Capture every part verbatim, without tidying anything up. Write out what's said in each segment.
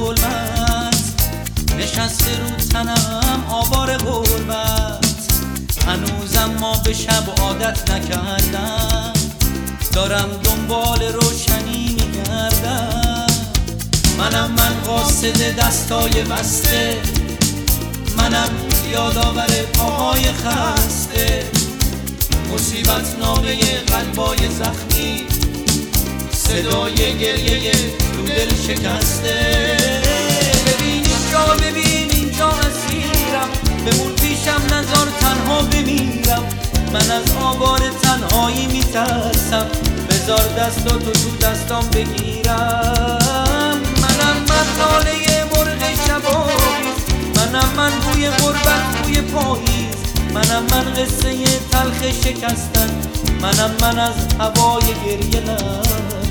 ظلمت نشسته رو تنم آوار غربت. هنوزم ما به شب عادت نکردم، دارم دنبال روشنی میگردم. منم من قاصد دستای بسته، منم یادآور پاهای خسته، مصیبت نامه قلبای زخمی، صدای گریه تو دل شکسته. ببین اینجا، ببین اینجا اسیرم، بمون پیشم نذار تنها بمیرم. من از آوار تنهایی میترسم، بذار دستاتو تو دستام بگیرم. منم من ناله مرغ شباویز، منم من بوی غربت بوی پاییز، منم من قصه تلخ شکستن، منم من از هوای گریه لبریز.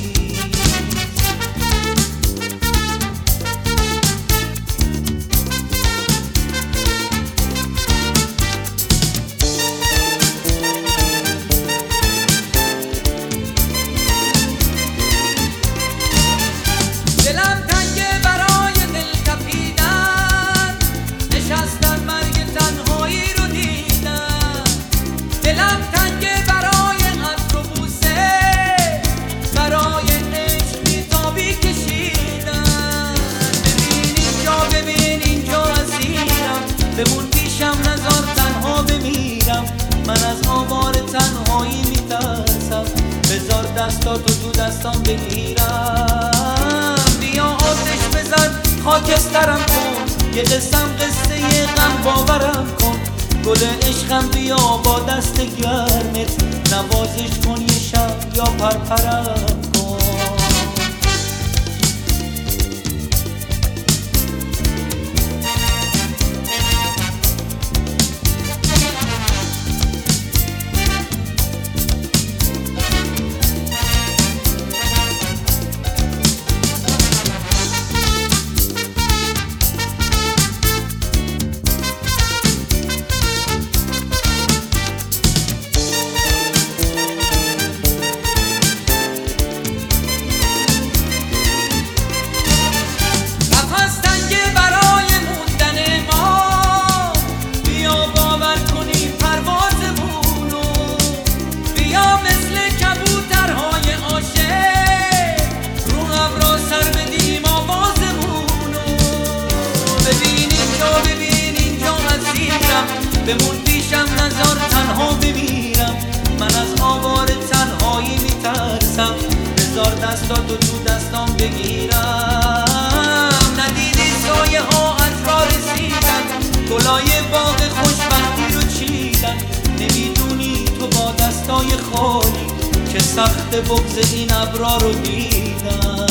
دلم تنگه برای دل تپیدن، نشستن مرگ تنهایی رو دیدن. دلم تنگه برای عطر و بوسه، برای عشق بیتابی کشیدن. ببین اینجا، ببین اینجا اسیرم، بمون پیشم نذار تنها بمیرم. من از آوار تنهایی میترسم، بذار دستاتو تو دستام بگیرم. بیا آتش بزن خاکسترم کن، یه قسم قصه غم باورم کن. گل عشقم بیا با دست گرمت، نوازش کن یه شب یا پرپرم کن. بمون پیشم نذار تنها بمیرم. من از آوار تنهایی میترسم، بذار دستاتو تو دستام بگیرم. ندیدی سایه ها از راه رسیدن، گلای باغ خوشبختی رو چیدن. نمیدونی تو با دستای خالی که سخت بغض این ابرا رو دیدن.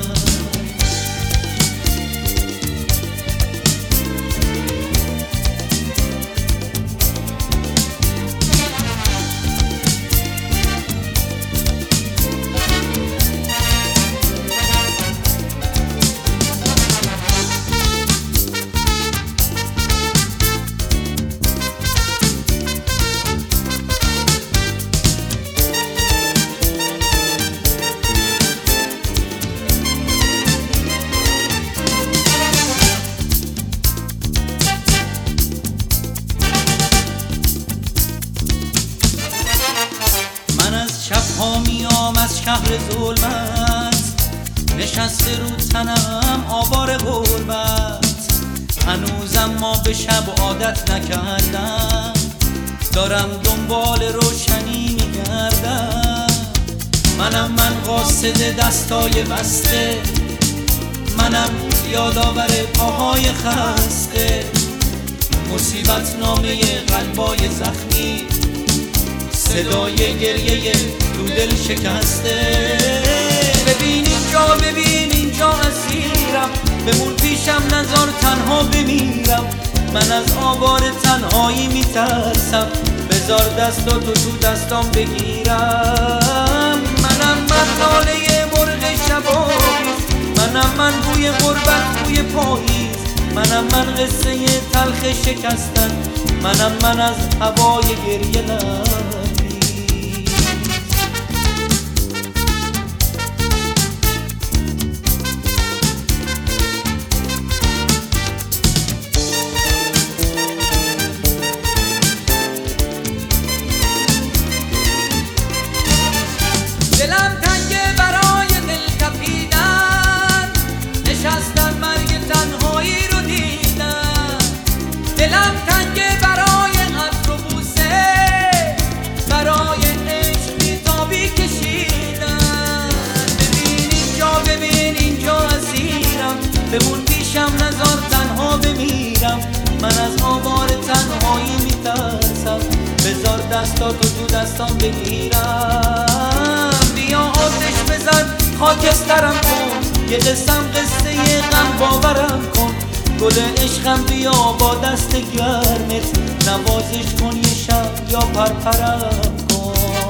شبها میام از شهر ظلمت، نشسته رو تنم آوار غربت. هنوزم ما به شب عادت نکردم، دارم دنبال روشنی میگردم. منم من قاصد دستای بسته، منم یادآور پاهای خسته، مصیبت نامه قلبای زخمی، صدای گریه تو دل شکسته. ببین اینجا، ببین اینجا اسیرم، بمون پیشم نذار تنها بمیرم. من از آوار تنهایی میترسم، بذار دستاتو تو دستام بگیرم. منم من ناله مرغ شباویز، منم من بوی غربت بوی پاییز، منم من قصه تلخ شکستن، منم من از هوای گریه لبریز. دستاتو تو دستام بگیرم. بیا آتش بزن خاکسترم کن، یه قسم قصه یه غم باورم کن. گل عشقم بیا با دست گرمت، نوازش کن یه شب یا پرپرم کن.